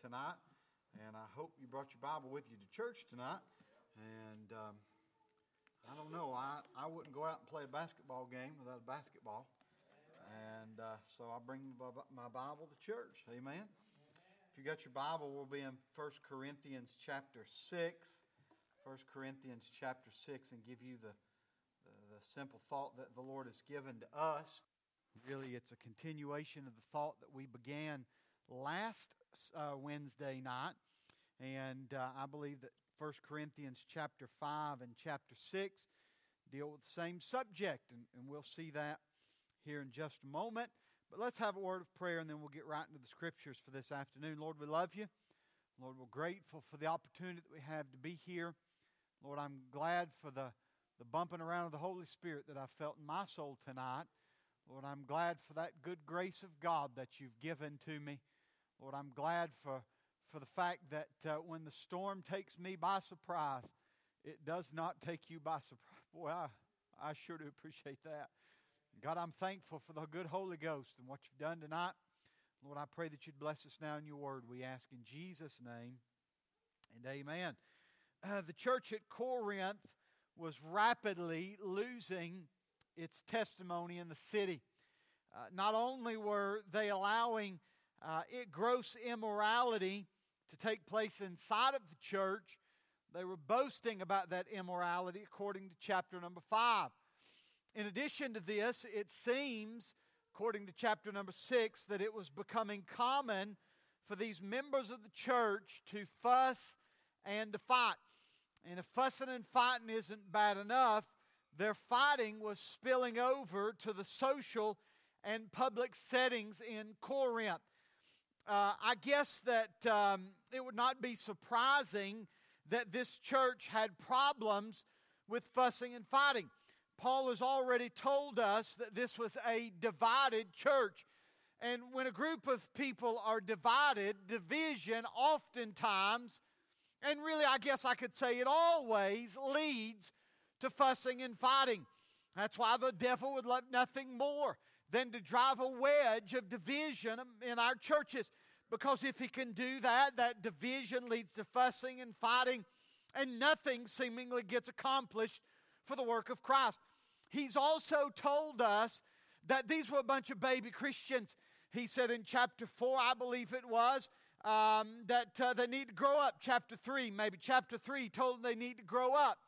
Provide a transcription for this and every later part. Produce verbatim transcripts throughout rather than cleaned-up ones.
tonight, and I hope you brought your Bible with you to church tonight. And um, I don't know, I, I wouldn't go out and play a basketball game without a basketball. And uh, so I bring my Bible to church. Amen. If you got your Bible, we'll be in First Corinthians chapter six. First Corinthians chapter six, and give you the, the, the simple thought that the Lord has given to us. Really, it's a continuation of the thought that we began last uh, Wednesday night. And uh, I believe that First Corinthians chapter five and chapter six deal with the same subject. And, and we'll see that here in just a moment. But let's have a word of prayer, and then we'll get right into the Scriptures for this afternoon. Lord, we love you. Lord, we're grateful for the opportunity that we have to be here. Lord, I'm glad for the, the bumping around of the Holy Spirit that I felt in my soul tonight. Lord, I'm glad for that good grace of God that you've given to me. Lord, I'm glad for, for the fact that uh, when the storm takes me by surprise, it does not take you by surprise. Boy, I, I sure do appreciate that. God, I'm thankful for the good Holy Ghost and what you've done tonight. Lord, I pray that you'd bless us now in your word. We ask in Jesus' name, and amen. Uh, the church at Corinth was rapidly losing its testimony in the city. Uh, not only were they allowing uh, it, gross immorality to take place inside of the church, they were boasting about that immorality according to chapter number five. In addition to this, it seems, according to chapter number six, that it was becoming common for these members of the church to fuss and to fight. And if fussing and fighting isn't bad enough, their fighting was spilling over to the social and public settings in Corinth. Uh, I guess that um, it would not be surprising that this church had problems with fussing and fighting. Paul has already told us that this was a divided church. And when a group of people are divided, division oftentimes, and really I guess I could say it always, leads to fussing and fighting. That's why the devil would love nothing more than to drive a wedge of division in our churches. Because if he can do that, that division leads to fussing and fighting, and nothing seemingly gets accomplished for the work of Christ. He's also told us that these were a bunch of baby Christians. He said in chapter four, I believe it was, um, that uh, they need to grow up. Chapter three, maybe chapter three, he told them they need to grow up.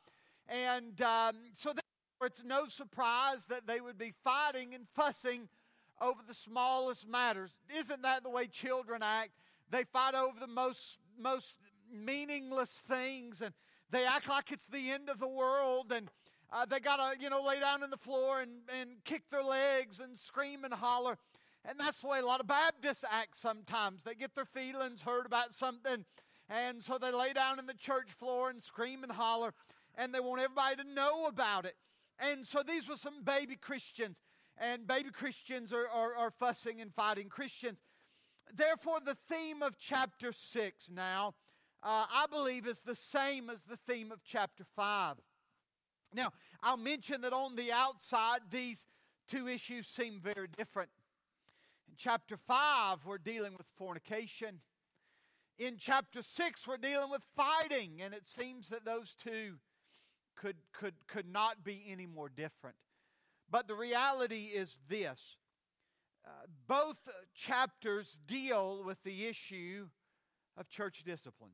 And um, so therefore it's no surprise that they would be fighting and fussing over the smallest matters. Isn't that the way children act? They fight over the most, most meaningless things, and they act like it's the end of the world, and uh, they got to, you know, lay down on the floor and, and kick their legs and scream and holler. And that's the way a lot of Baptists act sometimes. They get their feelings hurt about something, and so they lay down in the church floor and scream and holler, and they want everybody to know about it. And so these were some baby Christians, and baby Christians are, are, are fussing and fighting Christians. Therefore, the theme of chapter six now, uh, I believe, is the same as the theme of chapter five. Now, I'll mention that on the outside, these two issues seem very different. In chapter five, we're dealing with fornication. In chapter six, we're dealing with fighting, and it seems that those two could, could, could not be any more different. But the reality is this. Uh, both chapters deal with the issue of church discipline.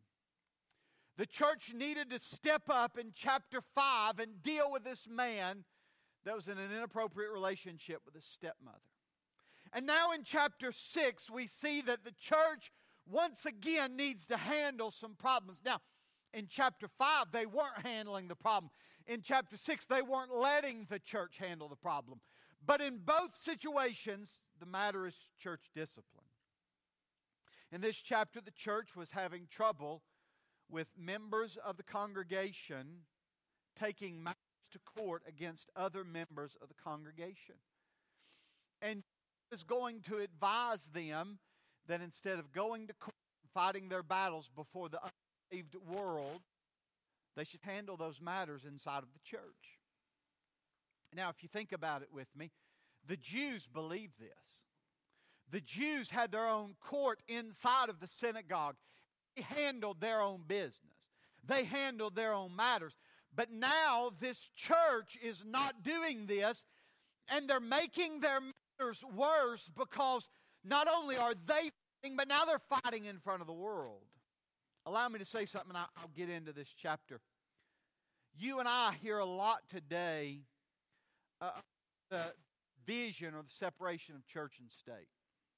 The church needed to step up in chapter five and deal with this man that was in an inappropriate relationship with his stepmother. And now in chapter six, we see that the church once again needs to handle some problems. Now, in chapter five, they weren't handling the problem. In chapter six, they weren't letting the church handle the problem. But in both situations, the matter is church discipline. In this chapter, the church was having trouble with members of the congregation taking matters to court against other members of the congregation. And he was going to advise them that instead of going to court and fighting their battles before the unsaved world, they should handle those matters inside of the church. Now, if you think about it with me, the Jews believed this. The Jews had their own court inside of the synagogue. They handled their own business. They handled their own matters. But now this church is not doing this, and they're making their matters worse because not only are they fighting, but now they're fighting in front of the world. Allow me to say something, and I'll get into this chapter. You and I hear a lot today uh, the vision or the separation of church and state.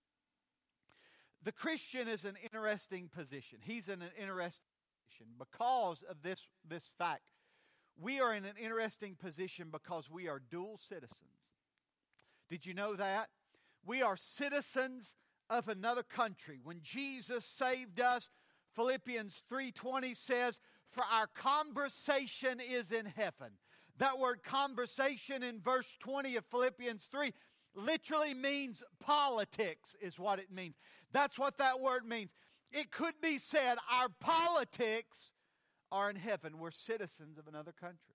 The Christian is an interesting position. He's in an interesting position because of this, this fact. We are in an interesting position because we are dual citizens. Did you know that? We are citizens of another country. When Jesus saved us, Philippians three twenty says, "For our conversation is in heaven." That word conversation in verse twenty of Philippians three literally means politics is what it means. That's what that word means. It could be said our politics are in heaven. We're citizens of another country.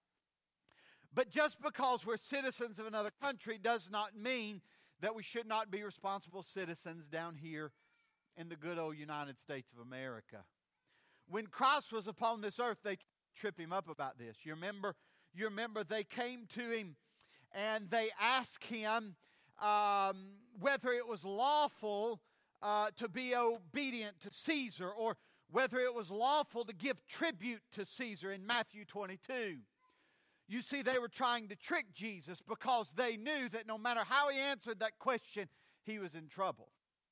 But just because we're citizens of another country does not mean that we should not be responsible citizens down here in the good old United States of America. When Christ was upon this earth, they trip him up about this. You remember, you remember they came to him and they asked him um, whether it was lawful uh, to be obedient to Caesar, or whether it was lawful to give tribute to Caesar in Matthew twenty-two. You see, they were trying to trick Jesus because they knew that no matter how he answered that question, he was in trouble.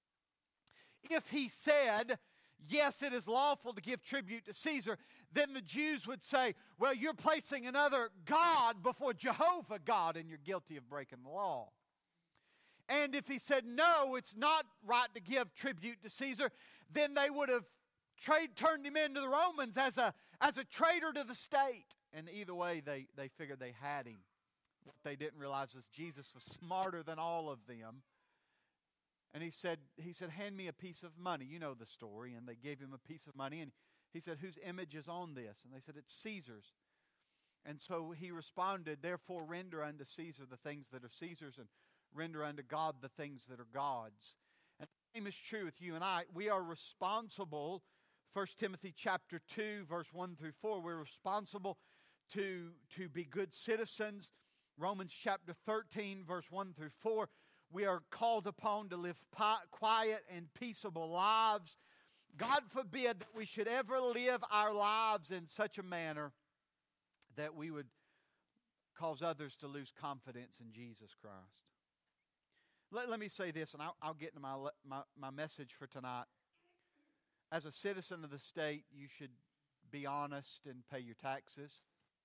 If he said, yes, it is lawful to give tribute to Caesar, then the Jews would say, well, you're placing another God before Jehovah God, and you're guilty of breaking the law. And if he said, no, it's not right to give tribute to Caesar, then they would have trade, turned him into the Romans as a, as a traitor to the state. And either way, they, they figured they had him. What they didn't realize was Jesus was smarter than all of them. And he said, he said, hand me a piece of money. You know the story. And they gave him a piece of money. And he said, whose image is on this? And they said, it's Caesar's. And so he responded, therefore render unto Caesar the things that are Caesar's, and render unto God the things that are God's. And the same is true with you and I. We are responsible, First Timothy chapter two, verse one through four, we're responsible to, to be good citizens. Romans chapter thirteen, verse one through four, we are called upon to live pi- quiet and peaceable lives. God forbid that we should ever live our lives in such a manner that we would cause others to lose confidence in Jesus Christ. Let, let me say this, and I'll, I'll get into my, my, my message for tonight. As a citizen of the state, you should be honest and pay your taxes.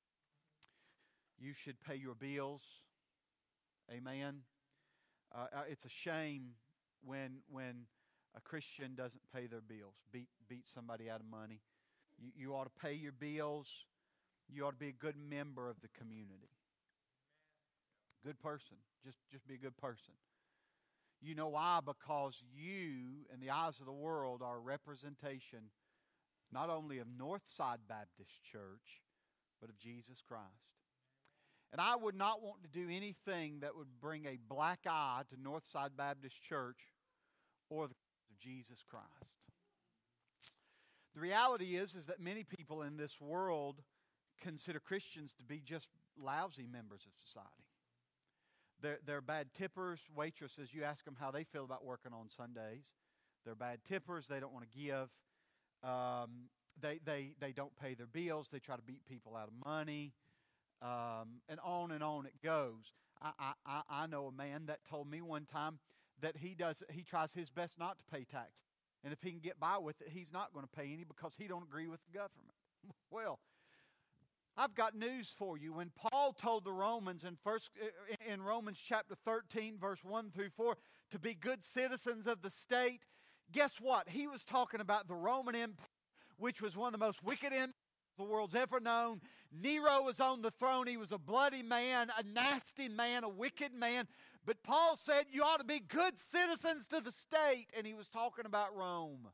You should pay your bills. Amen. Uh, it's a shame when when a Christian doesn't pay their bills, beat beat somebody out of money. You, you ought to pay your bills. You ought to be a good member of the community. Good person. Just, just be a good person. You know why? Because you, in the eyes of the world, are a representation not only of Northside Baptist Church, but of Jesus Christ. And I would not want to do anything that would bring a black eye to Northside Baptist Church or the of Jesus Christ. The reality is, is that many people in this world consider Christians to be just lousy members of society. They're, they're bad tippers, waitresses. You ask them how they feel about working on Sundays. They're bad tippers. They don't want to give. Um, they, they, they don't pay their bills. They try to beat people out of money. Um, and on and on it goes. I, I, I know a man that told me one time that he does he tries his best not to pay tax. And if he can get by with it, he's not going to pay any because he don't agree with the government. Well, I've got news for you. When Paul told the Romans in first in Romans chapter thirteen, verse one through four, to be good citizens of the state, guess what? He was talking about the Roman Empire, which was one of the most wicked empires the world's ever known. Nero was on the throne. He was a bloody man, a nasty man, a wicked man. But Paul said you ought to be good citizens to the state, and he was talking about Rome.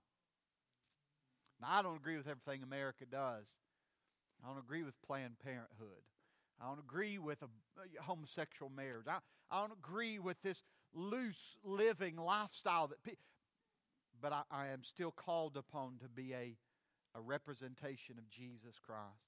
Now, I don't agree with everything America does. I don't agree with Planned Parenthood. I don't agree with a, a homosexual marriage. I, I don't agree with this loose living lifestyle that pe- but I, I am still called upon to be a, a representation of Jesus Christ.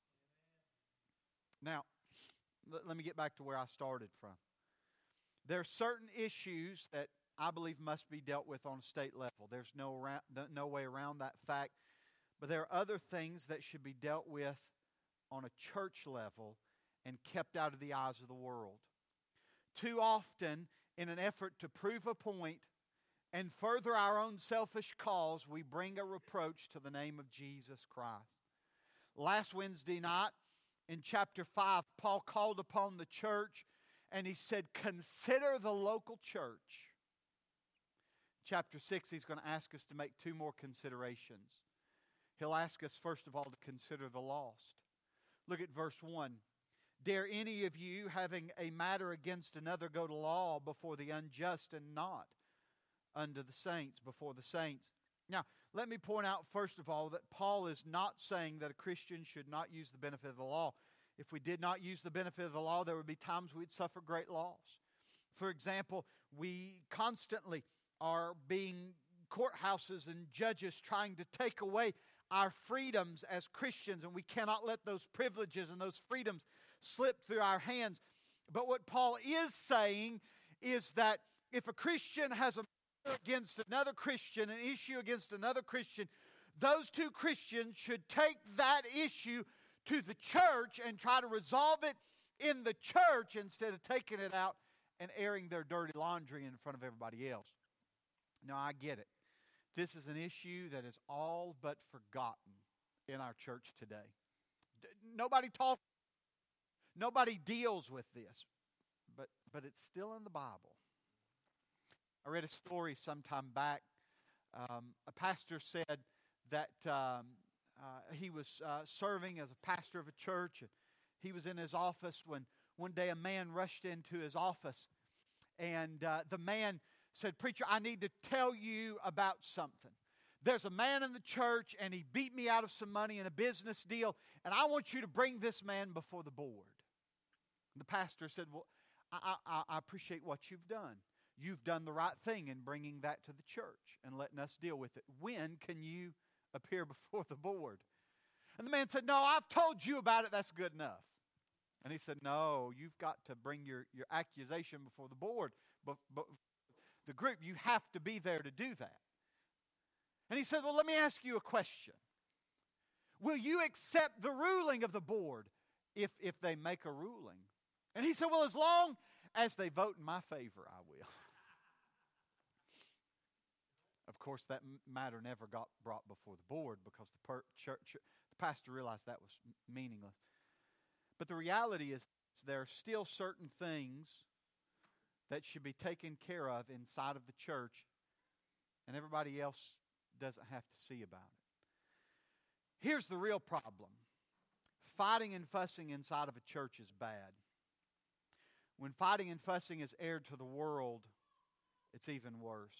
Now, let, let me get back to where I started from. There are certain issues that I believe must be dealt with on a state level. There's no, ra- no way around that fact. But there are other things that should be dealt with on a church level and kept out of the eyes of the world. Too often, in an effort to prove a point and further our own selfish cause, we bring a reproach to the name of Jesus Christ. Last Wednesday night, in chapter five, Paul called upon the church and he said, consider the local church. Chapter six, he's going to ask us to make two more considerations. He'll ask us, first of all, to consider the lost. Look at verse one. Dare any of you, having a matter against another, go to law before the unjust and not unto the saints, before the saints? Now, let me point out, first of all, that Paul is not saying that a Christian should not use the benefit of the law. If we did not use the benefit of the law, there would be times we'd suffer great loss. For example, we constantly are being courthouses and judges trying to take away our freedoms as Christians, and we cannot let those privileges and those freedoms slip through our hands. But what Paul is saying is that if a Christian has a matter against another Christian, an issue against another Christian, those two Christians should take that issue to the church and try to resolve it in the church instead of taking it out and airing their dirty laundry in front of everybody else. Now, I get it. This is an issue that is all but forgotten in our church today. D- nobody talks, nobody deals with this, but, but it's still in the Bible. I read a story sometime back. Um, a pastor said that um, uh, he was uh, serving as a pastor of a church, and he was in his office when one day a man rushed into his office, and uh, the man said, "Preacher, I need to tell you about something. There's a man in the church, and he beat me out of some money in a business deal, and I want you to bring this man before the board." And the pastor said, "Well, I, I, I appreciate what you've done. You've done the right thing in bringing that to the church and letting us deal with it. When can you appear before the board?" And the man said, "No, I've told you about it. That's good enough." And he said, "No, you've got to bring your, your accusation before the board, but, but the group. You have to be there to do that." And he said, "Well, let me ask you a question. Will you accept the ruling of the board if, if they make a ruling?" And he said, "Well, as long as they vote in my favor, I will." Of course, that matter never got brought before the board because the per- church, the pastor realized that was meaningless. But the reality is there are still certain things that should be taken care of inside of the church, and everybody else doesn't have to see about it. Here's the real problem. Fighting and fussing inside of a church is bad. When fighting and fussing is aired to the world, it's even worse.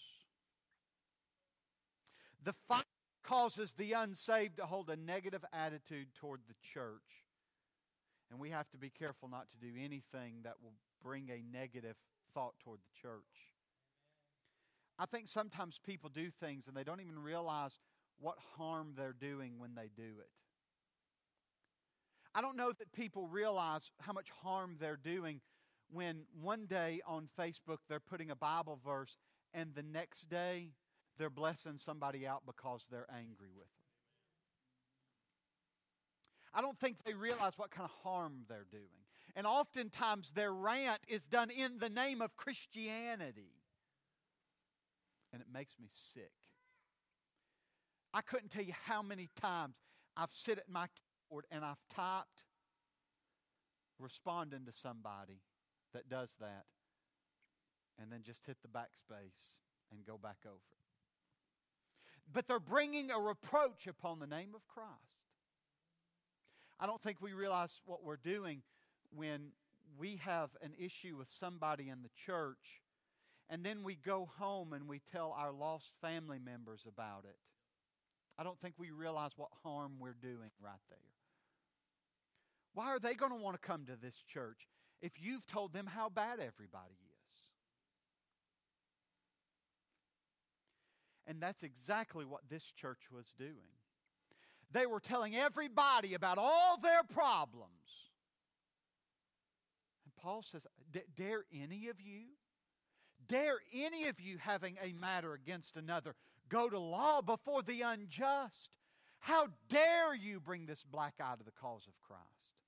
The fight causes the unsaved to hold a negative attitude toward the church. And we have to be careful not to do anything that will bring a negative thought toward the church. I think sometimes people do things and they don't even realize what harm they're doing when they do it. I don't know that people realize how much harm they're doing when one day on Facebook they're putting a Bible verse and the next day they're blessing somebody out because they're angry with them. I don't think they realize what kind of harm they're doing. And oftentimes their rant is done in the name of Christianity. And it makes me sick. I couldn't tell you how many times I've sit at my keyboard and I've typed responding to somebody that does that and then just hit the backspace and go back over it. But they're bringing a reproach upon the name of Christ. I don't think we realize what we're doing when we have an issue with somebody in the church and then we go home and we tell our lost family members about it. I don't think we realize what harm we're doing right there. Why are they going to want to come to this church if you've told them how bad everybody is? And that's exactly what this church was doing. They were telling everybody about all their problems. And Paul says, dare any of you, dare any of you having a matter against another, go to law before the unjust? How dare you bring this black eye to the cause of Christ?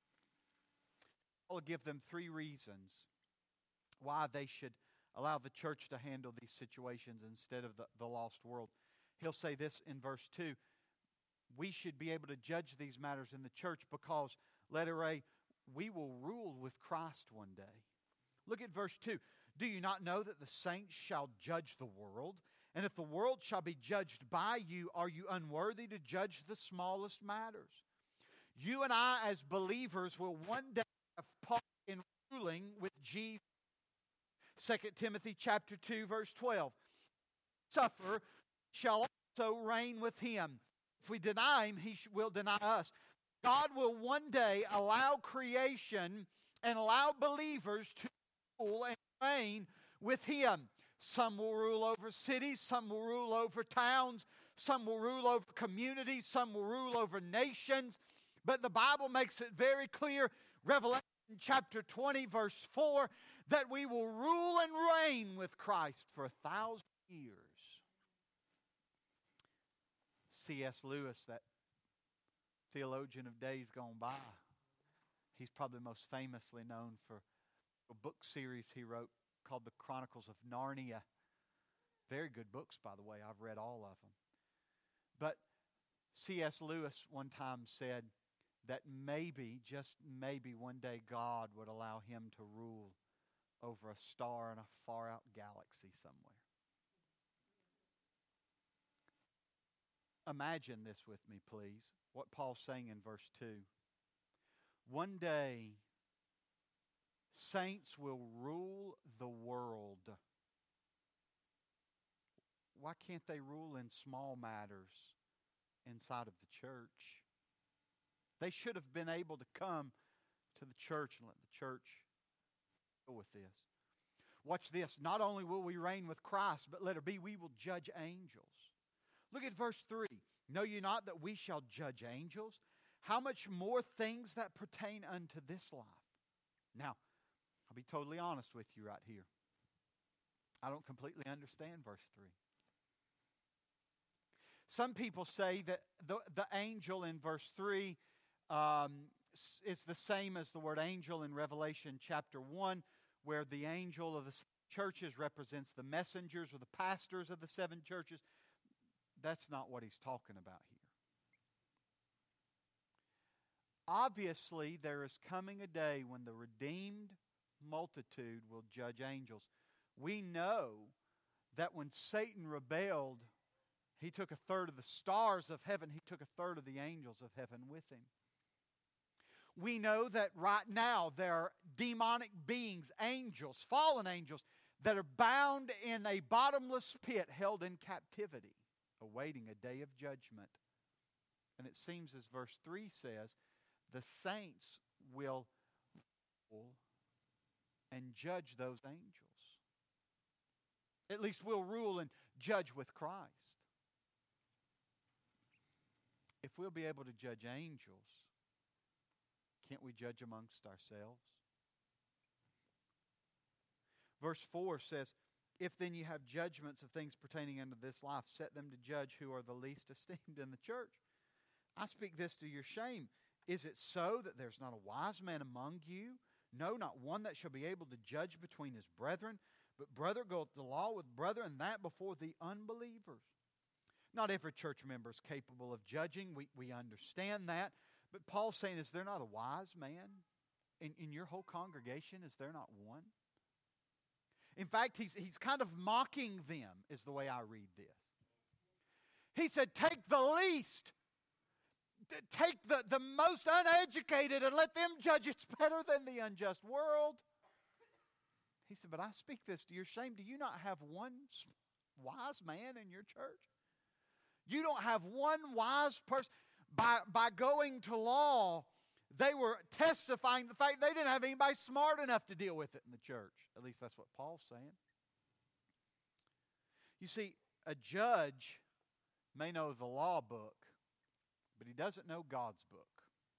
I'll give them three reasons why they should allow the church to handle these situations instead of the, the lost world. He'll say this in verse two. We should be able to judge these matters in the church because, letter A, we will rule with Christ one day. Look at verse two. Do you not know that the saints shall judge the world? And if the world shall be judged by you, are you unworthy to judge the smallest matters? You and I as believers will one day have part in ruling with Jesus. Second Timothy chapter two, verse twelve. Suffer shall also reign with him. If we deny him, he will deny us. God will one day allow creation and allow believers to rule and reign with him. Some will rule over cities, some will rule over towns, some will rule over communities, some will rule over nations. But the Bible makes it very clear, Revelation chapter twenty, verse four, that we will rule and reign with Christ for a thousand years. C S Lewis, that theologian of days gone by, he's probably most famously known for a book series he wrote called The Chronicles of Narnia. Very good books, by the way. I've read all of them. But C S Lewis one time said that maybe, just maybe, one day God would allow him to rule over a star in a far-out galaxy somewhere. Imagine this with me, please, what Paul's saying in verse two. One day, saints will rule the world. Why can't they rule in small matters inside of the church? They should have been able to come to the church and let the church deal with this. Watch this. Not only will we reign with Christ, but letter B, we will judge angels. Look at verse three. Know you not that we shall judge angels? How much more things that pertain unto this life? Now, I'll be totally honest with you right here. I don't completely understand verse three. Some people say that the, the angel in verse three um, is the same as the word angel in Revelation chapter one, where the angel of the churches represents the messengers or the pastors of the seven churches. That's not what he's talking about here. Obviously, there is coming a day when the redeemed multitude will judge angels. We know that when Satan rebelled, he took a third of the stars of heaven. He took a third of the angels of heaven with him. We know that right now there are demonic beings, angels, fallen angels, that are bound in a bottomless pit, held in captivity, awaiting a day of judgment. And it seems, as verse three says, the saints will rule and judge those angels. At least we'll rule and judge with Christ. If we'll be able to judge angels, can't we judge amongst ourselves? Verse four says, if then you have judgments of things pertaining unto this life, set them to judge who are the least esteemed in the church. I speak this to your shame. Is it so that there's not a wise man among you? No, not one that shall be able to judge between his brethren. But brother goeth to law with brother, and that before the unbelievers. Not every church member is capable of judging. We, we understand that. But Paul's saying, is there not a wise man in, in your whole congregation? Is there not one? In fact, he's, he's kind of mocking them, is the way I read this. He said, take the least. Take the, the most uneducated and let them judge. It's better than the unjust world. He said, but I speak this to your shame. Do you not have one wise man in your church? You don't have one wise person. By, by going to law, they were testifying the fact they didn't have anybody smart enough to deal with it in the church. At least that's what Paul's saying. You see, A judge may know the law book, but he doesn't know God's book.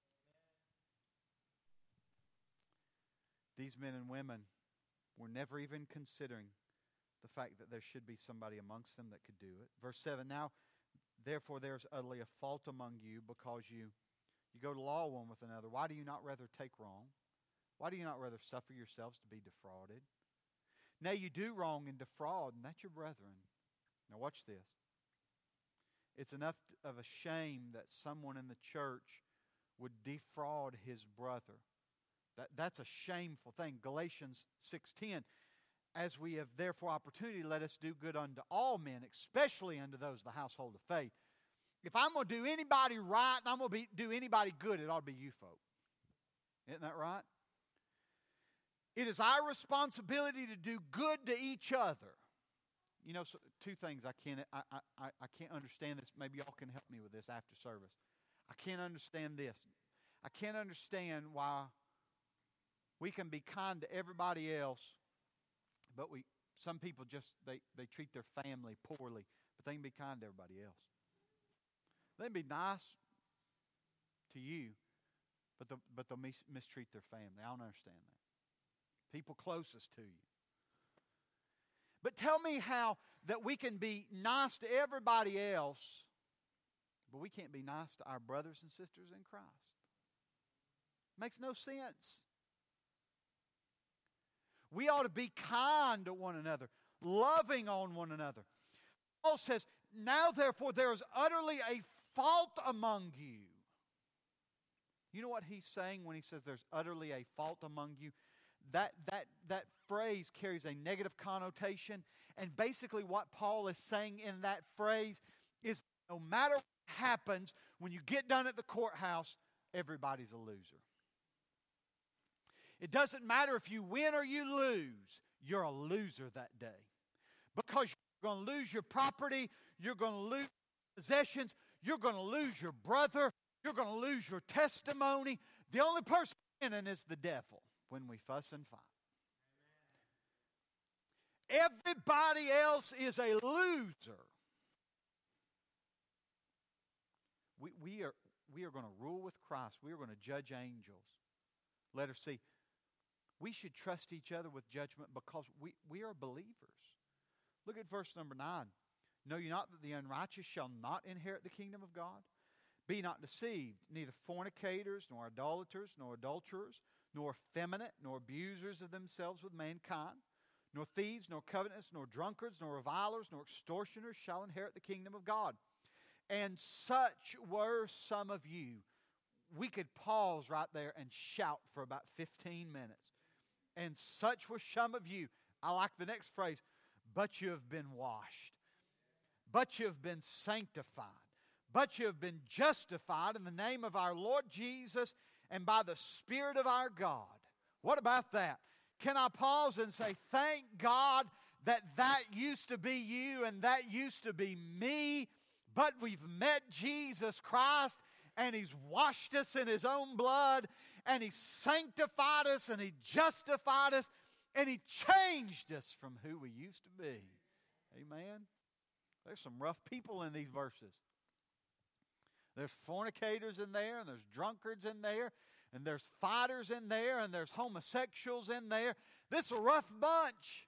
These men and women were never even considering the fact that there should be somebody amongst them that could do it. Verse seven, now, therefore, there is utterly a fault among you because you, you go to law one with another. Why do you not rather take wrong? Why do you not rather suffer yourselves to be defrauded? Now you do wrong and defraud, and that's your brethren. Now watch this. It's enough of a shame that someone in the church would defraud his brother. That, that's a shameful thing. Galatians six ten, as we have therefore opportunity, let us do good unto all men, especially unto those of the household of faith. If I'm going to do anybody right and I'm going to be, do anybody good, it ought to be you folk. Isn't that right? It is our responsibility to do good to each other. You know, so two things I can't I, I, I can't understand this. Maybe y'all can help me with this after service. I can't understand this. I can't understand why we can be kind to everybody else, but we some people just they, they treat their family poorly, but they can be kind to everybody else. They can be nice to you, but they'll, but they'll mis- mistreat their family. I don't understand that. People closest to you. But tell me how that we can be nice to everybody else, but we can't be nice to our brothers and sisters in Christ. Makes no sense. We ought to be kind to one another, loving on one another. Paul says, now therefore there is utterly a fault among you. You know what he's saying when he says there's utterly a fault among you? That, that, that phrase carries a negative connotation. And basically what Paul is saying in that phrase is no matter what happens, when you get done at the courthouse, everybody's a loser. It doesn't matter if you win or you lose, you're a loser that day. Because you're going to lose your property, you're going to lose possessions, you're going to lose your brother, you're going to lose your testimony. The only person winning is the devil when we fuss and fight. Everybody else is a loser. We, we are, we are going to rule with Christ. We are going to judge angels. Letter C. We should trust each other with judgment because we, we are believers. Look at verse number nine. Know you not that the unrighteous shall not inherit the kingdom of God? Be not deceived, neither fornicators, nor idolaters, nor adulterers, nor effeminate, nor abusers of themselves with mankind, nor thieves, nor covetous, nor drunkards, nor revilers, nor extortioners shall inherit the kingdom of God. And such were some of you. We could pause right there and shout for about fifteen minutes. And such were some of you. I like the next phrase, but you have been washed. But you have been sanctified. But you have been justified in the name of our Lord Jesus and by the Spirit of our God. What about that? Can I pause and say, thank God that that used to be you and that used to be me, but we've met Jesus Christ and He's washed us in His own blood and He sanctified us and He justified us and He changed us from who we used to be. Amen? There's some rough people in these verses. There's fornicators in there, and there's drunkards in there, and there's fighters in there, and there's homosexuals in there. This is a rough bunch.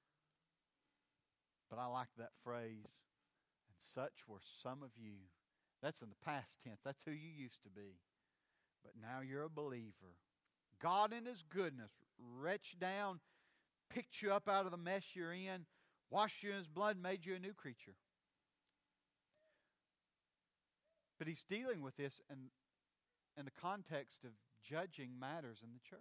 But I like that phrase, and such were some of you. That's in the past tense. That's who you used to be. But now you're a believer. God in His goodness reached down, picked you up out of the mess you're in, washed you in His blood, made you a new creature. But He's dealing with this in, in the context of judging matters in the church.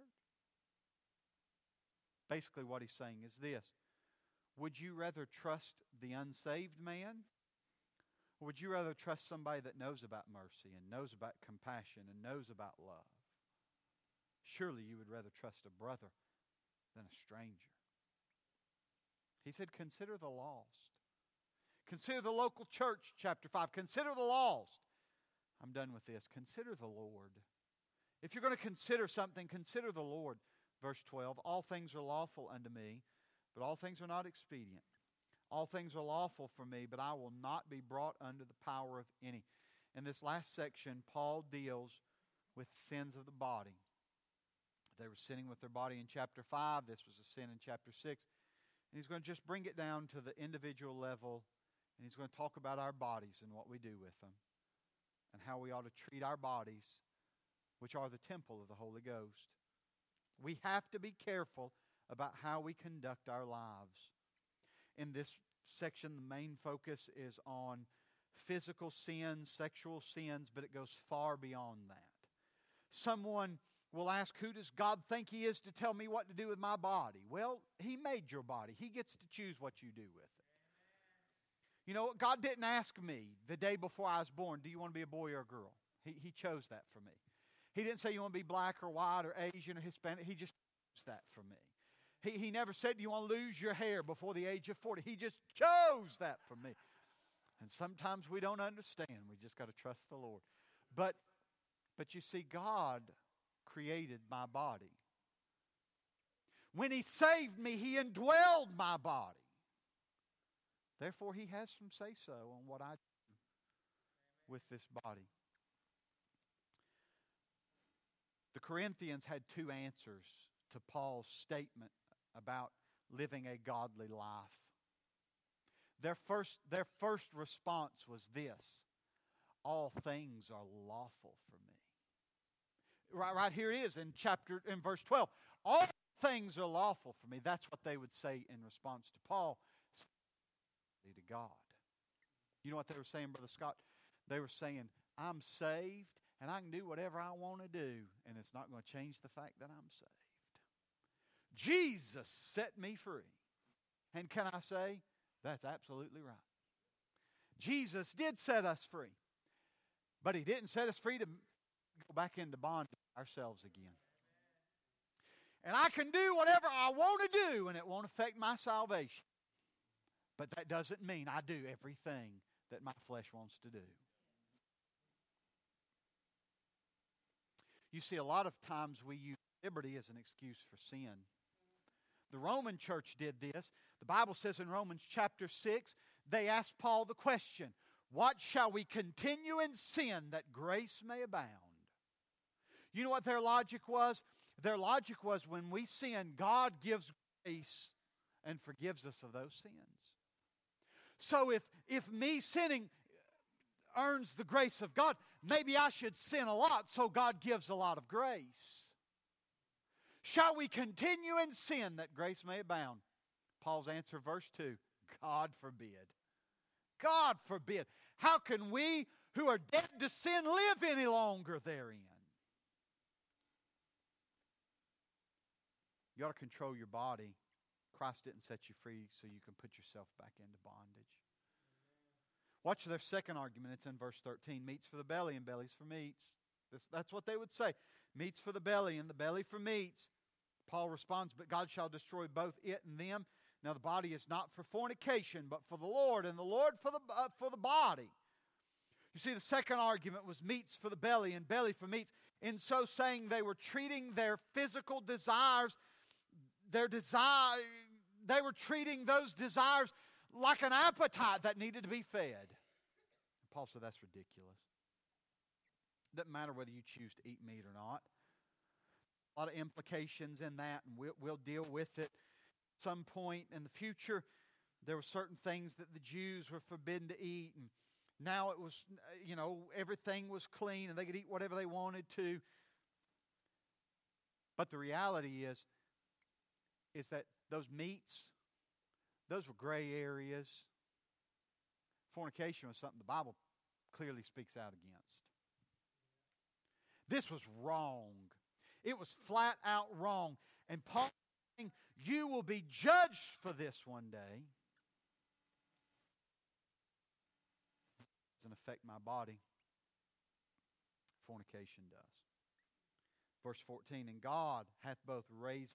Basically what He's saying is this. Would you rather trust the unsaved man? Or would you rather trust somebody that knows about mercy and knows about compassion and knows about love? Surely you would rather trust a brother than a stranger. He said, consider the lost. Consider the local church, chapter five. Consider the lost. I'm done with this. Consider the Lord. If you're going to consider something, consider the Lord. Verse twelve, all things are lawful unto me, but all things are not expedient. All things are lawful for me, but I will not be brought under the power of any. In this last section, Paul deals with sins of the body. They were sinning with their body in chapter five. This was a sin in chapter six. And he's going to just bring it down to the individual level. And he's going to talk about our bodies and what we do with them. And how we ought to treat our bodies, which are the temple of the Holy Ghost. We have to be careful about how we conduct our lives. In this section, the main focus is on physical sins, sexual sins, but it goes far beyond that. Someone will ask, who does God think He is to tell me what to do with my body? Well, He made your body. He gets to choose what you do with it. You know, God didn't ask me the day before I was born, do you want to be a boy or a girl? He, he chose that for me. He didn't say you want to be black or white or Asian or Hispanic. He just chose that for me. He, he never said, do you want to lose your hair before the age of forty? He just chose that for me. And sometimes we don't understand. We just got to trust the Lord. But, but you see, God created my body. When He saved me, He indwelled my body. Therefore, He has some say-so on what I do with this body. The Corinthians had two answers to Paul's statement about living a godly life. Their first, their first response was this: all things are lawful for me. Right, right here it is in chapter, in verse twelve. All things are lawful for me. That's what they would say in response to Paul. To God. You know what they were saying, Brother Scott? They were saying, I'm saved and I can do whatever I want to do, and it's not going to change the fact that I'm saved. Jesus set me free. And can I say, that's absolutely right. Jesus did set us free, but He didn't set us free to go back into bondage ourselves again. And I can do whatever I want to do, and it won't affect my salvation. But that doesn't mean I do everything that my flesh wants to do. You see, a lot of times we use liberty as an excuse for sin. The Roman church did this. The Bible says in Romans chapter six, they asked Paul the question, what shall we continue in sin that grace may abound? You know what their logic was? Their logic was when we sin, God gives grace and forgives us of those sins. So if, if me sinning earns the grace of God, maybe I should sin a lot so God gives a lot of grace. Shall we continue in sin that grace may abound? Paul's answer, verse two, God forbid. God forbid. How can we who are dead to sin live any longer therein? You ought to control your body. Christ didn't set you free so you can put yourself back into bondage. Watch their second argument. It's in verse thirteen. Meats for the belly and bellies for meats. This, that's what they would say. Meats for the belly and the belly for meats. Paul responds, but God shall destroy both it and them. Now the body is not for fornication, but for the Lord, and the Lord for the, uh, for the body. You see, the second argument was meats for the belly and belly for meats. In so saying, they were treating their physical desires Their desire, they were treating those desires like an appetite that needed to be fed. Paul said that's ridiculous. It doesn't matter whether you choose to eat meat or not. A lot of implications in that, and we'll, we'll deal with it at some point in the future. There were certain things that the Jews were forbidden to eat, and now it was, you know, everything was clean, and they could eat whatever they wanted to. But the reality is, is that those meats, those were gray areas. Fornication was something the Bible clearly speaks out against. This was wrong. It was flat out wrong. And Paul is saying, you will be judged for this one day. It doesn't affect my body. Fornication does. Verse fourteen, and God hath both raised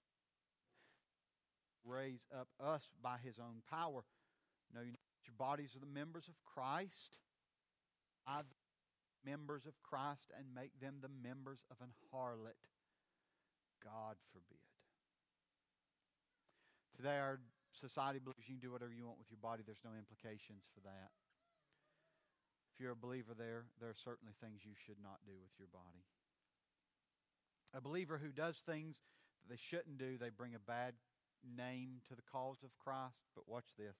raise up us by His own power. Know you know that your bodies are the members of Christ. I the members of Christ and make them the members of an harlot. God forbid. Today our society believes you can do whatever you want with your body. There's no implications for that. If you're a believer there, there are certainly things you should not do with your body. A believer who does things that they shouldn't do, they bring a bad name to the cause of Christ. But watch this.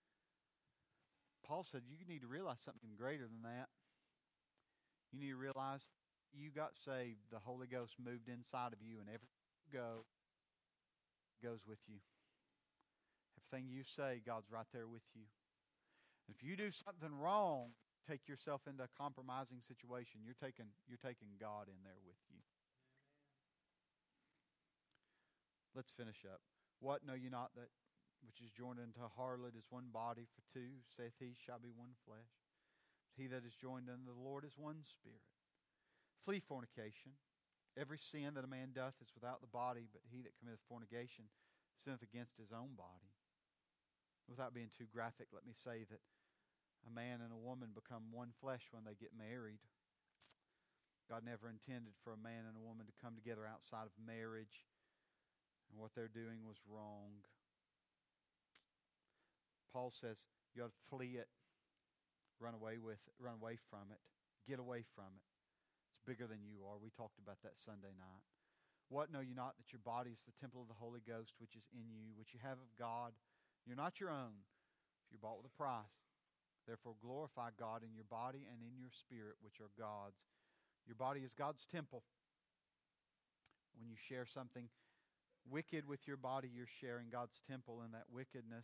Paul said you need to realize something greater than that. You need to realize you got saved. The Holy Ghost moved inside of you, and everywhere you go, goes with you. Everything you say, God's right there with you. And if you do something wrong, take yourself into a compromising situation, you're taking, you're taking God in there with you. Let's finish up. What, know you not that which is joined unto a harlot is one body, for two, saith he, shall be one flesh. He that is joined unto the Lord is one spirit. Flee fornication. Every sin that a man doth is without the body, but he that committeth fornication sinneth against his own body. Without being too graphic, let me say that a man and a woman become one flesh when they get married. God never intended for a man and a woman to come together outside of marriage. And what they're doing was wrong. Paul says you ought to flee it, run away with it, run away from it, get away from it. It's bigger than you are. We talked about that Sunday night. What, know you not that your body is the temple of the Holy Ghost which is in you, which you have of God? You're not your own, if you're bought with a price. Therefore glorify God in your body and in your spirit, which are God's. Your body is God's temple. When you share something wicked with your body, you're sharing God's temple in that wickedness.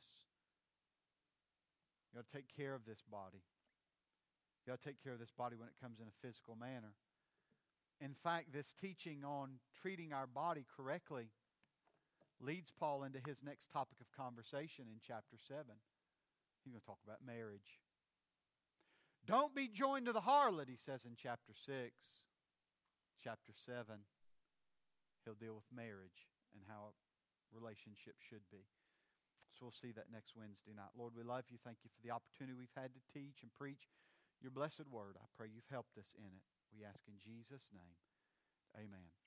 You got to take care of this body. You got to take care of this body when it comes in a physical manner. In fact, this teaching on treating our body correctly leads Paul into his next topic of conversation in chapter seven. He's going to talk about marriage. Don't be joined to the harlot, he says in chapter six. Chapter seven, he'll deal with marriage and how a relationship should be. So we'll see that next Wednesday night. Lord, we love you. Thank you for the opportunity we've had to teach and preach your blessed word. I pray you've helped us in it. We ask in Jesus' name. Amen.